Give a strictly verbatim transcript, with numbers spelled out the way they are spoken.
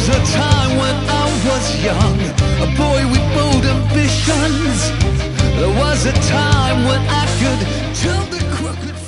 was a time when I was young, a boy with bold ambitions. There was a time when I could tell the crooked